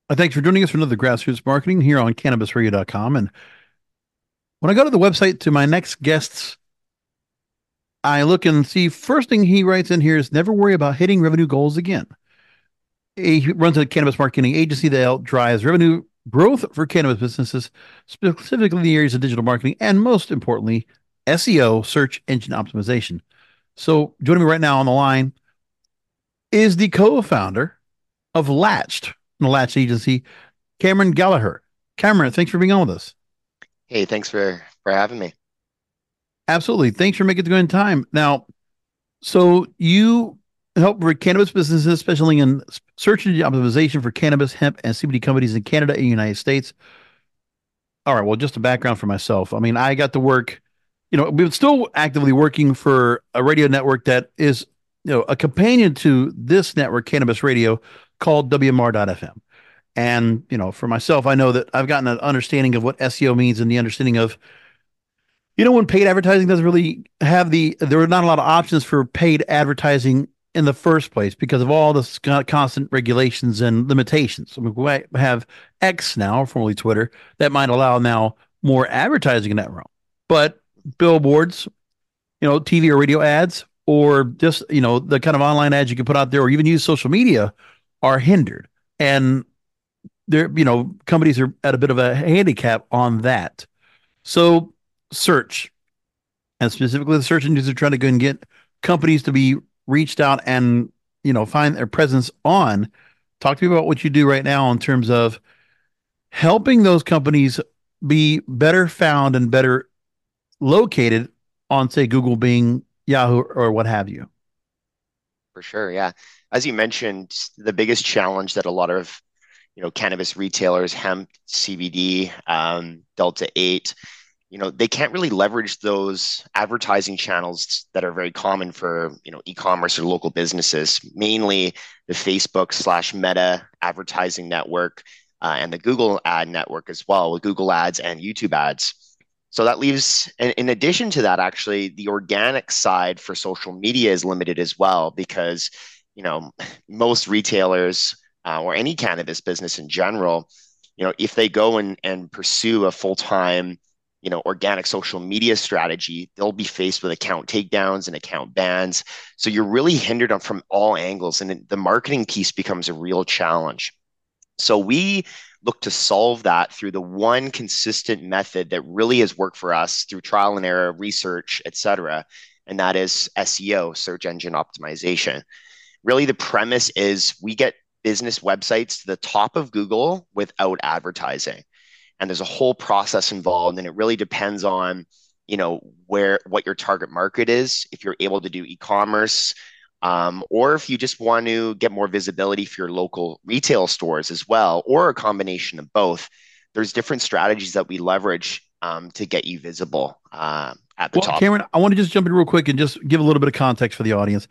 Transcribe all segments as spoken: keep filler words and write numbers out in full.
Uh, Thanks for joining us for another Grassroots Marketing here on cannabis radio dot com. And when I go to the website to my next guests, I look and see first thing he writes in here is never worry about hitting revenue goals again. He runs a cannabis marketing agency that drives revenue growth for cannabis businesses, specifically in the areas of digital marketing and most importantly, S E O, search engine optimization. So joining me right now on the line is the co-founder of Latched, the Latch agency, Cameron Gallagher. Cameron, thanks for being on with us. Hey, thanks for for having me. Absolutely. Thanks for making the good time. Now, so you help for cannabis businesses, especially in search engine optimization for cannabis, hemp, and C B D companies in Canada and the United States. All right. Well, just a background for myself. I mean, I got to work, you know, we're still actively working for a radio network that is, you know, a companion to this network, Cannabis Radio, called W M R dot F M. And, you know, for myself, I know that I've gotten an understanding of what S E O means and the understanding of you know, when paid advertising doesn't really have the, there are not a lot of options for paid advertising in the first place because of all this constant regulations and limitations. I mean, we have X now, formerly Twitter, that might allow now more advertising in that realm. But billboards, you know, T V or radio ads, or just, you know, the kind of online ads you can put out there or even use social media are hindered. And there, you know, companies are at a bit of a handicap on that. So, search, and specifically the search engines are trying to go and get companies to be reached out and you know find their presence on. Talk to me about what you do right now in terms of helping those companies be better found and better located on, say, Google, Bing, Yahoo, or what have you. For sure, yeah. As you mentioned, the biggest challenge that a lot of you know cannabis retailers, hemp, C B D, um, Delta eight, you know, they can't really leverage those advertising channels that are very common for you know e-commerce or local businesses, mainly the Facebook slash Meta advertising network uh, and the Google ad network as well, with Google Ads and YouTube ads. So that leaves, in, in addition to that, actually, the organic side for social media is limited as well because, you know, most retailers uh, or any cannabis business in general, you know, if they go and, and pursue a full-time, you know, organic social media strategy, they'll be faced with account takedowns and account bans. So you're really hindered on from all angles, and the marketing piece becomes a real challenge. So we look to solve that through the one consistent method that really has worked for us through trial and error, research, et cetera, and that is S E O, search engine optimization. Really, the premise is we get business websites to the top of Google without advertising. And there's a whole process involved, and it really depends on, you know, where what your target market is. If you're able to do e-commerce, um, or if you just want to get more visibility for your local retail stores as well, or a combination of both, there's different strategies that we leverage um, to get you visible uh, at the Well, top. Cameron, I want to just jump in real quick and just give a little bit of context for the audience.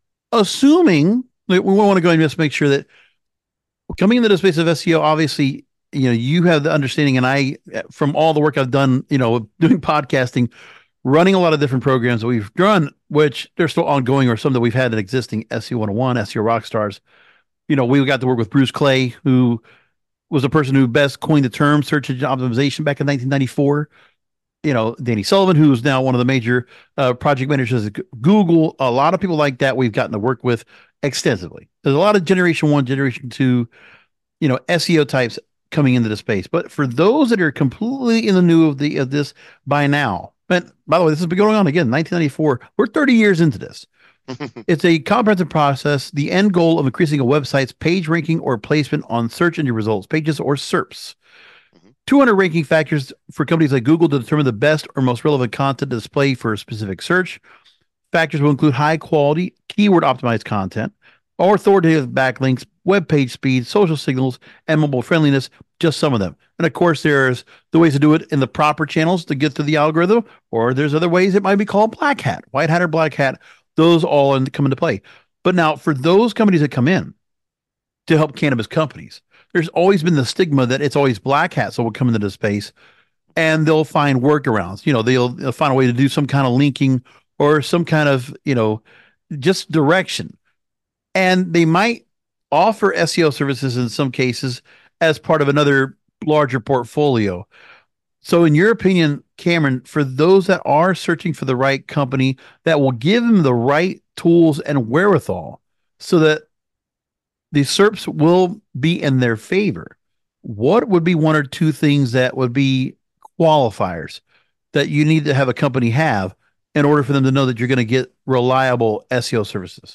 Assuming we want to go and just make sure that coming into the space of S E O, obviously, you know, you have the understanding, and I, from all the work I've done, you know, doing podcasting, running a lot of different programs that we've run, which they're still ongoing, or some that we've had in existing S E O one oh one, S E O Rockstars. You know, we got to work with Bruce Clay, who was the person who best coined the term search engine optimization back in nineteen ninety-four. You know, Danny Sullivan, who's now one of the major uh, project managers at Google. A lot of people like that we've gotten to work with extensively. There's a lot of generation one, generation two, you know, S E O types coming into the space. But for those that are completely in the new of the of this by now, but by the way, this has been going on again, nineteen ninety-four. We're thirty years into this. It's a comprehensive process. The end goal of increasing a website's page ranking or placement on search engine results pages or SERPs. two hundred ranking factors for companies like Google to determine the best or most relevant content to display for a specific search. Factors will include high quality, keyword optimized content, authoritative backlinks, web page speed, social signals, and mobile friendliness, just some of them. And of course, there's the ways to do it in the proper channels to get through the algorithm, or there's other ways it might be called black hat, white hat, or black hat. Those all come into play. But now, for those companies that come in to help cannabis companies, there's always been the stigma that it's always black hats that will come into the space and they'll find workarounds. You know, they'll, they'll find a way to do some kind of linking or some kind of, you know, just direction. And they might offer S E O services in some cases as part of another larger portfolio. So, in your opinion, Cameron, for those that are searching for the right company that will give them the right tools and wherewithal so that the S E R Ps will be in their favor, what would be one or two things that would be qualifiers that you need to have a company have in order for them to know that you're going to get reliable S E O services?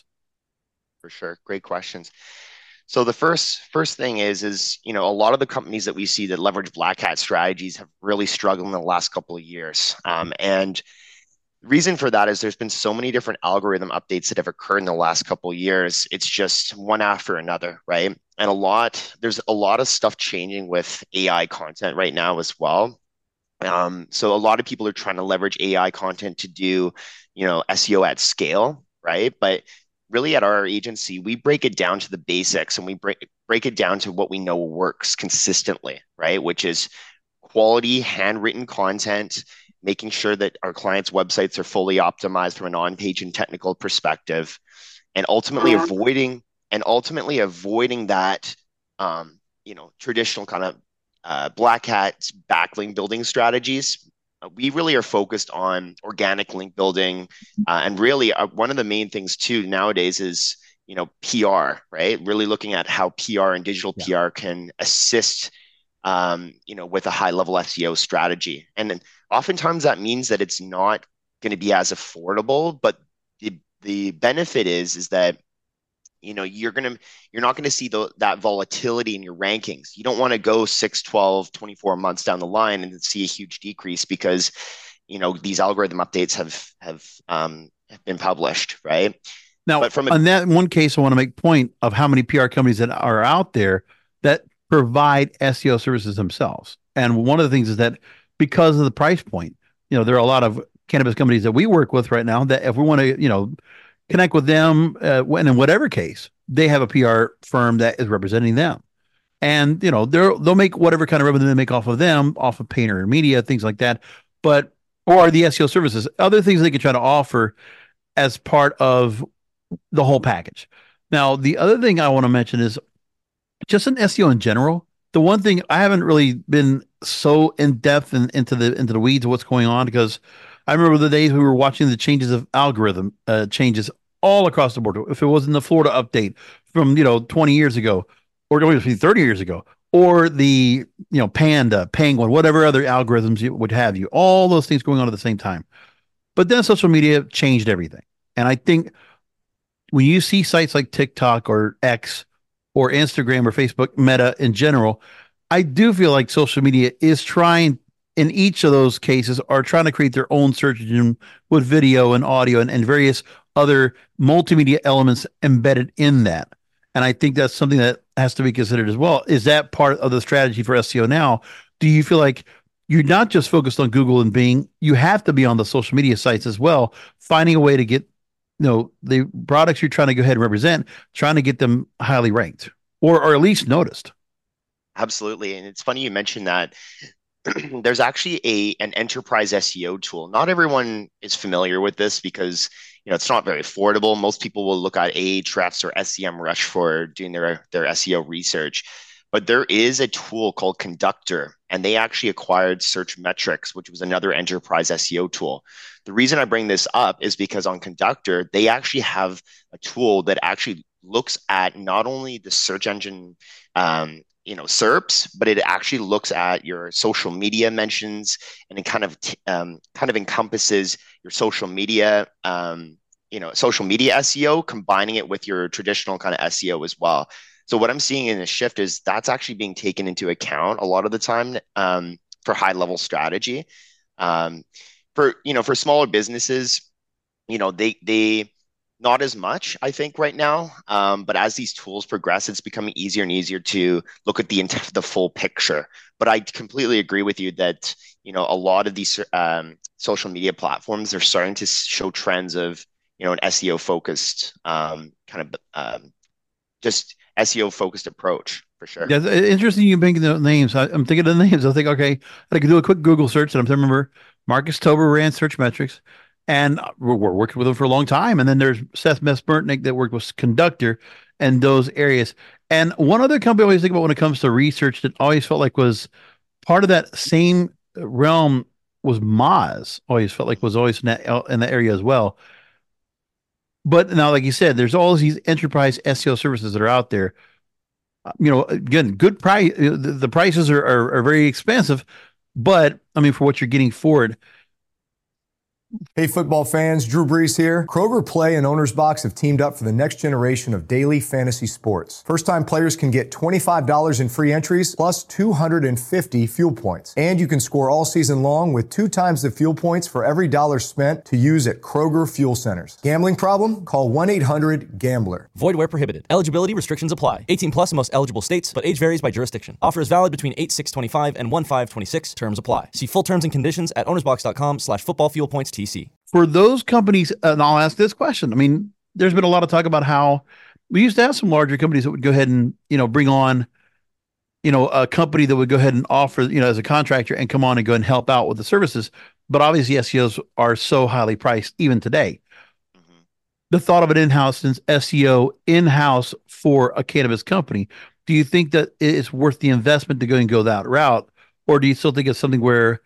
For sure. Great questions. So the first first thing is is you know a lot of the companies that we see that leverage black hat strategies have really struggled in the last couple of years, um, and the reason for that is there's been so many different algorithm updates that have occurred in the last couple of years. It's just one after another, right? And a lot there's a lot of stuff changing with A I content right now as well. Um, so a lot of people are trying to leverage A I content to do, you know, S E O at scale, right? But really at our agency, we break it down to the basics and we break break it down to what we know works consistently, right? Which is quality handwritten content, making sure that our clients' websites are fully optimized from an on-page and technical perspective, and ultimately avoiding and ultimately avoiding that um, you know, traditional kind of uh, black hat backlink building strategies. Uh, we really are focused on organic link building, uh, and really uh, one of the main things too nowadays is you know P R, right? Really looking at how P R and digital Yeah. P R can assist um, you know with a high level S E O strategy, and then oftentimes that means that it's not going to be as affordable, but the the benefit is is that you know you're gonna you're not going to see the, that volatility in your rankings. You don't want to go six, twelve, twenty-four months down the line and see a huge decrease because you know these algorithm updates have have um, have been published, right? Now, But from a on that one case, I want to make point of how many P R companies that are out there that provide S E O services themselves. And one of the things is that because of the price point, you know, there are a lot of cannabis companies that we work with right now that if we want to, you know, connect with them, uh, when in whatever case, they have a P R firm that is representing them. And, you know, they'll they'll make whatever kind of revenue they make off of them, off of painter and media, things like that. But or the S E O services, other things they can try to offer as part of the whole package. Now, the other thing I want to mention is just in S E O in general. The one thing I haven't really been so in depth and into the into the weeds of what's going on because I remember the days we were watching the changes of algorithm uh, changes all across the board. If it was in the Florida update from you know twenty years ago, or maybe thirty years ago, or the you know Panda, Penguin, whatever other algorithms you would have you, all those things going on at the same time. But then social media changed everything, and I think when you see sites like TikTok or X or Instagram or Facebook, Meta in general, I do feel like social media is trying in each of those cases are trying to create their own search engine with video and audio and, and various other multimedia elements embedded in that. And I think that's something that has to be considered as well. Is that part of the strategy for S E O now? Do you feel like you're not just focused on Google and Bing, you have to be on the social media sites as well, finding a way to get you know the products you're trying to go ahead and represent, trying to get them highly ranked or or at least noticed. Absolutely, and it's funny you mentioned that. There's actually a an enterprise S E O tool. Not everyone is familiar with this because you know it's not very affordable. Most people will look at Ahrefs or SEMrush for doing their their S E O research. But there is a tool called Conductor, and they actually acquired Searchmetrics, which was another enterprise S E O tool. The reason I bring this up is because on Conductor, they actually have a tool that actually looks at not only the search engine um, you know S E R Ps, but it actually looks at your social media mentions, and it kind of t- um, kind of encompasses your social media um, you know social media S E O, combining it with your traditional kind of S E O as well. So what I'm seeing in the shift is that's actually being taken into account a lot of the time um, for high level strategy. Um, for you know for smaller businesses, you know they they not as much, I think, right now. Um, but as these tools progress, it's becoming easier and easier to look at the the full picture. But I completely agree with you that you know a lot of these um, social media platforms are starting to show trends of you know an S E O focused um, kind of um, just S E O focused approach for sure. Yeah, it's interesting you making the names. I, I'm thinking of the names. I think, okay, I could do a quick Google search, and I'm remember Marcus Tober ran Searchmetrics, and we're, we're working with him for a long time. And then there's Seth Mesbertnik that worked with Conductor and those areas. And one other company I always think about when it comes to research that always felt like was part of that same realm was Moz. Always felt like was always in that, in that area as well. But now, like you said, there's all these enterprise S E O services that are out there. Uh, You know, again, good price. The, the prices are, are are very expensive, but I mean, for what you're getting for it, Hey, football fans, Drew Brees here. Kroger Play and Owner's Box have teamed up for the next generation of daily fantasy sports. First-time players can get twenty-five dollars in free entries plus two hundred fifty fuel points. And you can score all season long with two times the fuel points for every dollar spent to use at Kroger Fuel Centers. Gambling problem? Call one eight hundred gambler. Void where prohibited. Eligibility restrictions apply. eighteen plus in most eligible states, but age varies by jurisdiction. Offer is valid between eight six twenty-five and one five twenty-six. Terms apply. See full terms and conditions at ownersbox.com slash football fuel points TC. for those companies, and I'll ask this question. I mean, there's been a lot of talk about how we used to have some larger companies that would go ahead and, you know, bring on, you know, a company that would go ahead and offer, you know, as a contractor and come on and go and help out with the services. But obviously S E Os are so highly priced even today. Mm-hmm. The thought of an in-house since S E O in-house for a cannabis company, do you think that it's worth the investment to go and go that route? Or do you still think it's something where,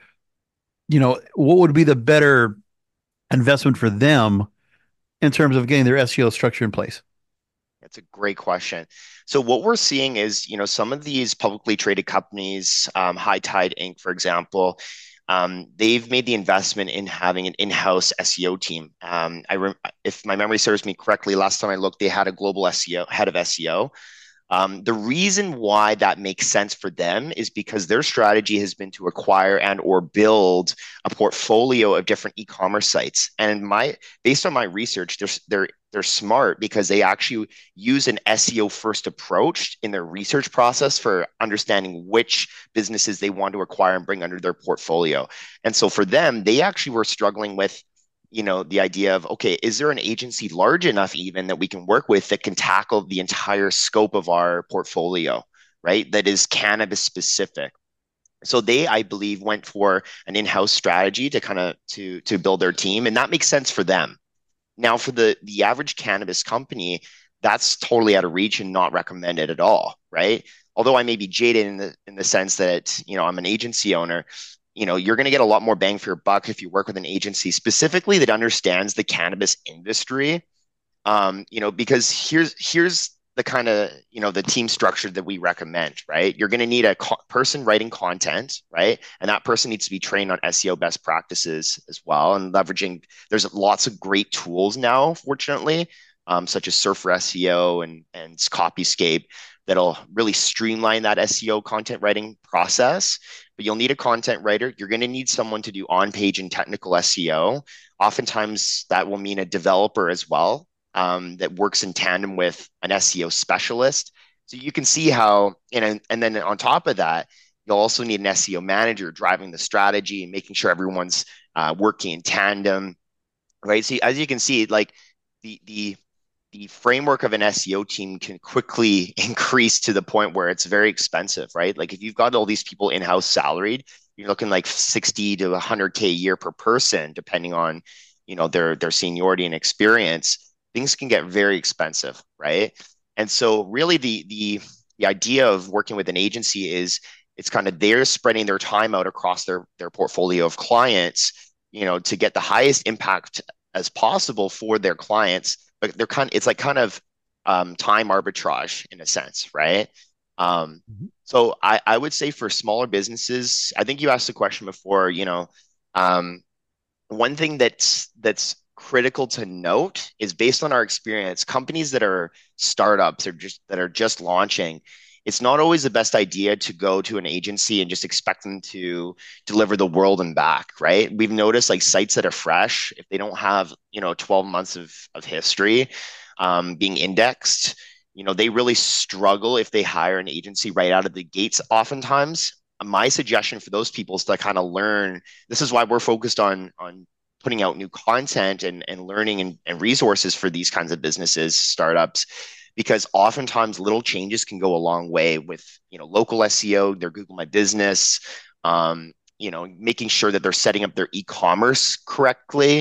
you know, what would be the better investment for them in terms of getting their S E O structure in place? That's a great question. So what we're seeing is, you know, some of these publicly traded companies, um, High Tide Inc, for example, um, they've made the investment in having an in-house S E O team. Um, I rem- if my memory serves me correctly, last time I looked, they had a global S E O head of S E O. Um, the reason why that makes sense for them is because their strategy has been to acquire and or build a portfolio of different e-commerce sites. And my based on my research, they're they're they're smart because they actually use an S E O first approach in their research process for understanding which businesses they want to acquire and bring under their portfolio. And so for them, they actually were struggling with you know, the idea of, okay, is there an agency large enough even that we can work with that can tackle the entire scope of our portfolio, right? That is cannabis specific. So they, I believe, went for an in-house strategy to kind of to to build their team, and that makes sense for them. Now, for the the average cannabis company, that's totally out of reach and not recommended at all, right? Although I may be jaded in the in the sense that, you know, I'm an agency owner, you know, you're going to get a lot more bang for your buck if you work with an agency specifically that understands the cannabis industry. Um, you know, because here's here's the kind of, you know, the team structure that we recommend, right? You're going to need a co- person writing content, right? And that person needs to be trained on S E O best practices as well, and leveraging, there's lots of great tools now, fortunately, um, such as Surfer S E O and, and Copyscape that'll really streamline that S E O content writing process. But you'll need a content writer. You're going to need someone to do on-page and technical S E O. Oftentimes that will mean a developer as well, um, that works in tandem with an S E O specialist. So you can see how, and, and then on top of that, you'll also need an S E O manager driving the strategy and making sure everyone's uh, working in tandem, right? So as you can see, like the the the framework of an S E O team can quickly increase to the point where it's very expensive, right? Like if you've got all these people in-house salaried, you're looking like sixty to one hundred K a year per person, depending on, you know, their their seniority and experience. Things can get very expensive, right? And so really the the the idea of working with an agency is it's kind of they're spreading their time out across their their portfolio of clients, you know, to get the highest impact as possible for their clients. But they're kind of, it's like kind of um, time arbitrage in a sense, right? Um, Mm-hmm. so I, I would say for smaller businesses, I think you asked the question before, you know, um, one thing that's that's critical to note is based on our experience, companies that are startups or just that are just launching, it's not always the best idea to go to an agency and just expect them to deliver the world and back, right? We've noticed like sites that are fresh, if they don't have, you know, twelve months of, of history um, being indexed, you know, they really struggle if they hire an agency right out of the gates oftentimes. My suggestion for those people is to kind of learn. This is why we're focused on on putting out new content and, and learning and, and resources for these kinds of businesses, startups, because oftentimes little changes can go a long way with, you know, local S E O, their Google My Business, um, you know, making sure that they're setting up their e-commerce correctly.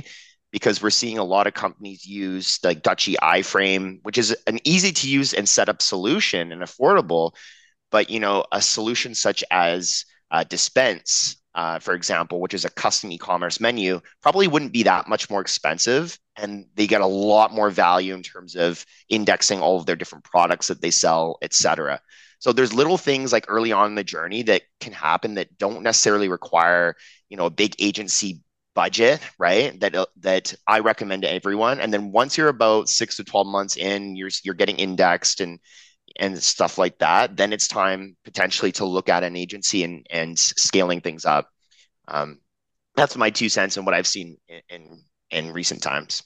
because we're seeing a lot of companies use like Dutchy iframe, which is an easy to use and set up solution and affordable. But, you know, a solution such as uh, Dispense, uh, for example, which is a custom e-commerce menu, probably wouldn't be that much more expensive. And they get a lot more value in terms of indexing all of their different products that they sell, et cetera. So there's little things like early on in the journey that can happen that don't necessarily require, you know, a big agency budget, right? That that I recommend to everyone. And then once you're about six to twelve months in, you're you're getting indexed and and stuff like that, then it's time potentially to look at an agency and and scaling things up. Um, that's my two cents and what I've seen in, in in recent times.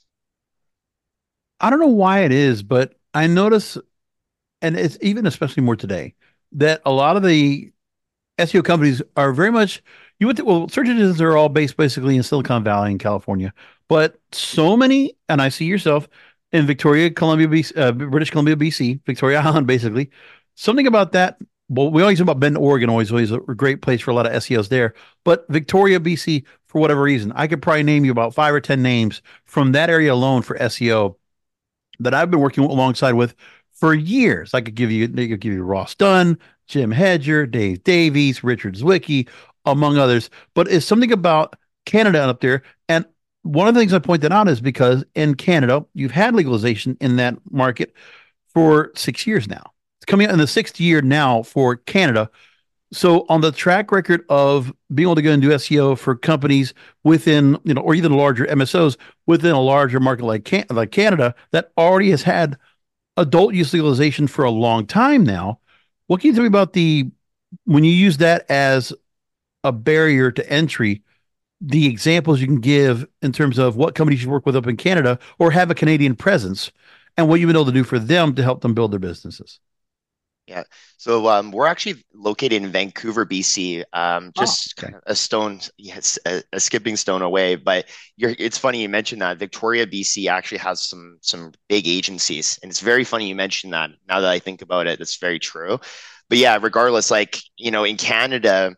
I don't know why it is, but I notice, and it's even especially more today, that a lot of the S E O companies are very much, you would, well, search engines are all based basically in Silicon Valley in California, but so many, and I see yourself in Victoria, Columbia, B C, uh, British Columbia, B C, Victoria Island, basically. Something about that. Well, we always talk about Bend, Oregon, always, always a great place for a lot of S E Os there. But Victoria, B C, for whatever reason, I could probably name you about five or ten names from that area alone for S E O that I've been working alongside with for years. I could give you, they could give you Ross Dunn, Jim Hedger, Dave Davies, Richard Zwicky, among others. But it's something about Canada up there. And one of the things I pointed out is because in Canada, you've had legalization in that market for six years now. It's coming out in the sixth year now for Canada. So on the track record of being able to go and do S E O for companies within, you know, or even larger M S Os within a larger market like Can- like Canada that already has had adult use legalization for a long time now, what can you tell me about the, when you use that as a barrier to entry, the examples you can give in terms of what companies you work with up in Canada or have a Canadian presence and what you've been able to do for them to help them build their businesses? Yeah. So um, we're actually located in Vancouver, B C, um, just oh, okay. a stone, yes, a, a skipping stone away. But you're, it's funny you mentioned that. Victoria, B C actually has some some big agencies. And it's very funny you mentioned that. Now that I think about it, that's very true. But yeah, regardless, like, you know, in Canada,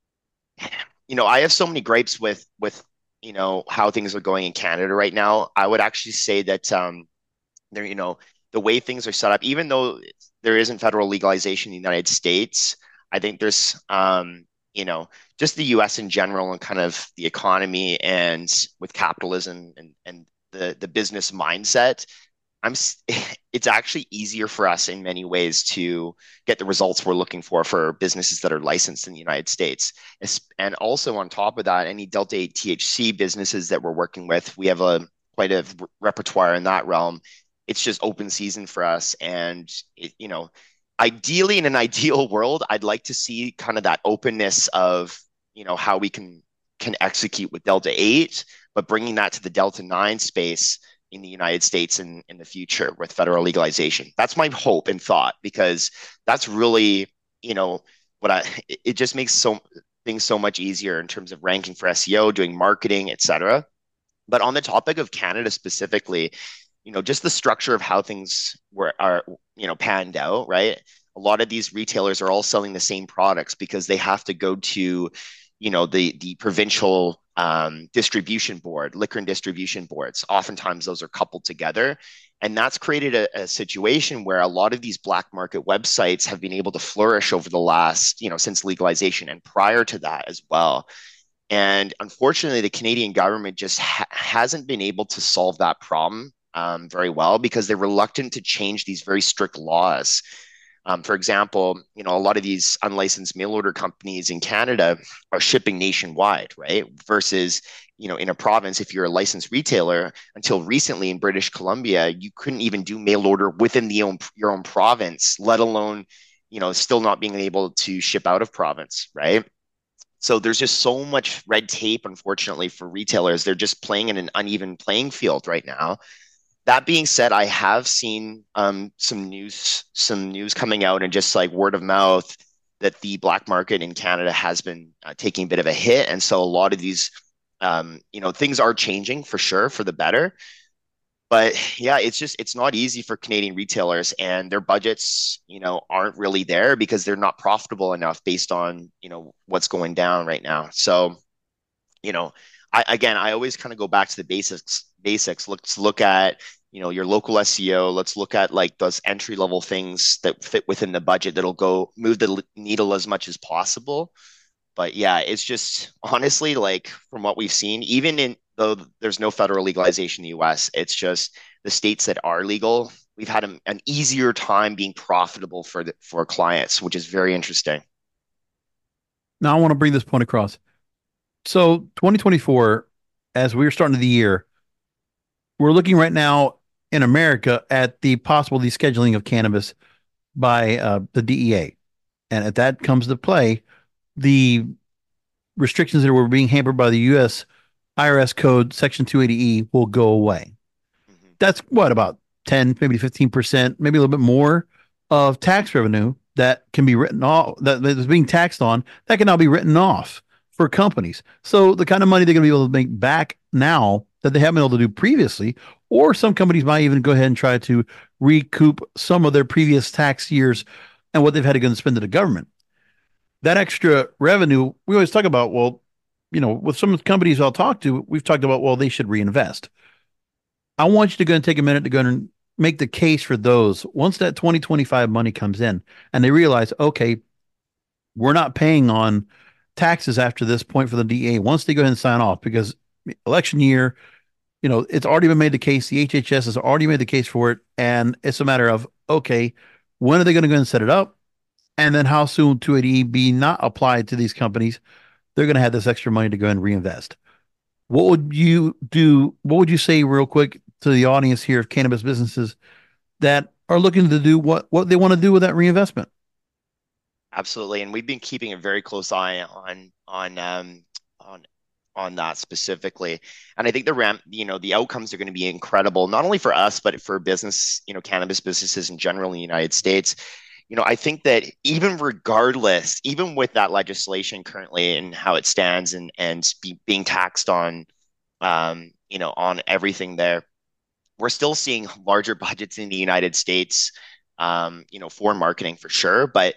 you know, I have so many gripes with with, you know, how things are going in Canada right now. I would actually say that um, there, you know, the way things are set up, even though there isn't federal legalization in the United States, I think there's, um, you know, just the U S in general and kind of the economy and with capitalism and, and the, the business mindset, I'm, it's actually easier for us in many ways to get the results we're looking for for businesses that are licensed in the United States. And also on top of that, any Delta eight T H C businesses that we're working with, we have a quite a repertoire in that realm. It's just open season for us. And, it, you know, ideally in an ideal world, I'd like to see kind of that openness of, you know, how we can, can execute with Delta eight, but bringing that to the Delta nine space in the United States in, in the future with federal legalization. That's my hope and thought, because that's really, you know, what I, it just makes so things so much easier in terms of ranking for S E O, doing marketing, et cetera. But on the topic of Canada specifically, you know, just the structure of how things were are, you know, panned out, right? A lot of these retailers are all selling the same products because they have to go to, you know, the the provincial um, distribution board, liquor and distribution boards. Oftentimes those are coupled together. And that's created a, a situation where a lot of these black market websites have been able to flourish over the last, you know, since legalization and prior to that as well. And unfortunately, the Canadian government just ha- hasn't been able to solve that problem um, very well because they're reluctant to change these very strict laws. Um, for example, you know, a lot of these unlicensed mail order companies in Canada are shipping nationwide, right? Versus, you know, in a province, if you're a licensed retailer, until recently in British Columbia, you couldn't even do mail order within the own, your own province, let alone, you know, still not being able to ship out of province, right? So there's just so much red tape, unfortunately, for retailers. They're just playing in an uneven playing field right now. That being said, I have seen um, some news, some news coming out and just like word of mouth that the black market in Canada has been uh, taking a bit of a hit. And so a lot of these, um, you know, things are changing for sure for the better. But yeah, it's just, it's not easy for Canadian retailers, and their budgets, you know, aren't really there because they're not profitable enough based on, you know, what's going down right now. So, you know, I, again, I always kind of go back to the basics. Basics. Let's look at, you know, your local S E O. Let's look at like those entry level things that fit within the budget that'll go move the needle as much as possible. But yeah, it's just honestly like from what we've seen, even in though there's no federal legalization in the U S, it's just the states that are legal. We've had an, an easier time being profitable for the, for clients, which is very interesting. Now I want to bring this point across. So twenty twenty-four, as we're starting the year, we're looking right now in America at the possible descheduling of cannabis by uh, the D E A. And at that comes to play the restrictions that were being hampered by the U S I R S code section two eighty E will go away. Mm-hmm. That's what, about ten, maybe fifteen percent, maybe a little bit more of tax revenue that can be written off, that is being taxed on, that can now be written off for companies. So the kind of money they're going to be able to make back now that they haven't been able to do previously, or some companies might even go ahead and try to recoup some of their previous tax years and what they've had to go and spend to the government. That extra revenue, we always talk about, well, you know, with some companies I'll talk to, we've talked about, well, they should reinvest. I want you to go and take a minute to go and make the case for those. Once that twenty twenty-five money comes in and they realize, okay, we're not paying on taxes after this point for the D A. Once they go ahead and sign off, because election year, you know, it's already been made the case. The H H S has already made the case for it. And it's a matter of, okay, when are they going to go and set it up? And then how soon two eighty E be not applied to these companies? They're going to have this extra money to go and reinvest. What would you do? What would you say real quick to the audience here of cannabis businesses that are looking to do what, what they want to do with that reinvestment? Absolutely. And we've been keeping a very close eye on, on, um, on, on that specifically. And I think the ramp, you know, the outcomes are going to be incredible, not only for us, but for business, you know, cannabis businesses in general in the United States. You know, I think that even regardless, even with that legislation currently and how it stands and, and be, being taxed on, um, you know, on everything there, we're still seeing larger budgets in the United States, um, you know, for marketing for sure. But,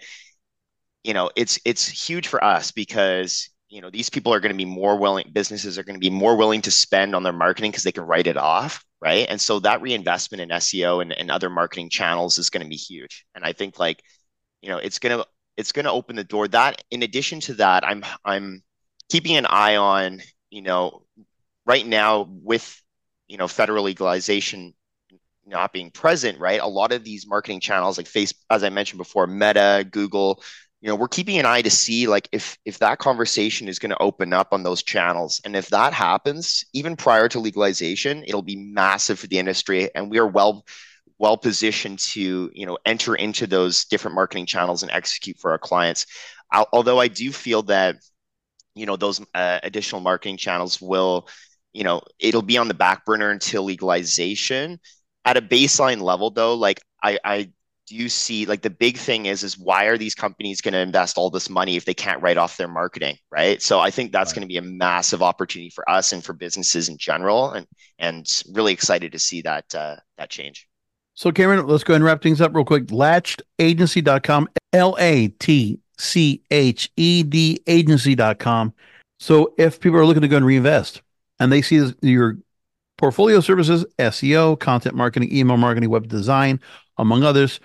you know, it's, it's huge for us because, you know, these people are going to be more willing, businesses are going to be more willing to spend on their marketing because they can write it off. Right. And so that reinvestment in S E O and, and other marketing channels is going to be huge. And I think like, you know, it's going to, it's going to open the door. That in addition to that, I'm, I'm keeping an eye on, you know, right now with, you know, federal legalization not being present, right? A lot of these marketing channels like Facebook, as I mentioned before, Meta, Google, you know, we're keeping an eye to see like if if that conversation is going to open up on those channels. And if that happens, even prior to legalization, it'll be massive for the industry. And we are well well positioned to, you know, enter into those different marketing channels and execute for our clients. I'll, although I do feel that, you know, those uh, additional marketing channels will, you know, it'll be on the back burner until legalization. At a baseline level, though, like I, I do see like the big thing is, is why are these companies going to invest all this money if they can't write off their marketing, right? So I think that's right. going to be a massive opportunity for us and for businesses in general, and and really excited to see that uh, that change. So Cameron, let's go ahead and wrap things up real quick. latched agency dot com, L A T C H E D agency dot com. So if people are looking to go and reinvest and they see this, your portfolio services, S E O, content marketing, email marketing, web design, among others,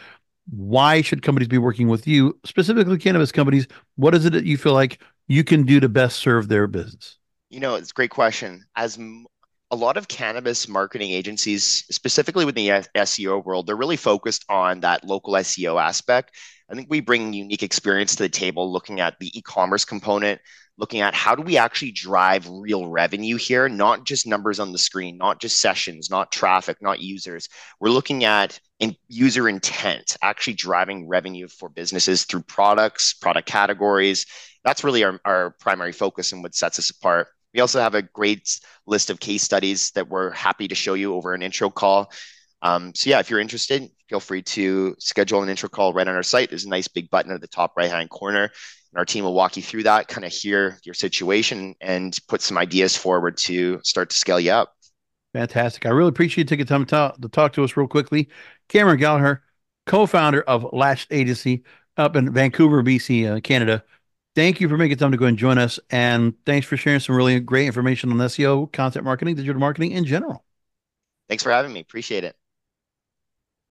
why should companies be working with you, specifically cannabis companies? What is it that you feel like you can do to best serve their business? You know, it's a great question. As m- a lot of cannabis marketing agencies, specifically within the S E O world, they're really focused on that local S E O aspect. I think we bring unique experience to the table, looking at the e-commerce component, looking at how do we actually drive real revenue here, not just numbers on the screen, not just sessions, not traffic, not users. We're looking at in user intent, actually driving revenue for businesses through products, product categories. That's really our, our primary focus and what sets us apart. We also have a great list of case studies that we're happy to show you over an intro call. Um, so yeah, if you're interested, feel free to schedule an intro call right on our site. There's a nice big button at the top right-hand corner. And our team will walk you through that, kind of hear your situation and put some ideas forward to start to scale you up. Fantastic. I really appreciate you taking time to talk, to talk to us real quickly. Cameron Gallagher, co-founder of Latched Agency up in Vancouver, B C, uh, Canada. thank you for making time to go and join us. And thanks for sharing some really great information on S E O, content marketing, digital marketing in general. Thanks for having me. Appreciate it.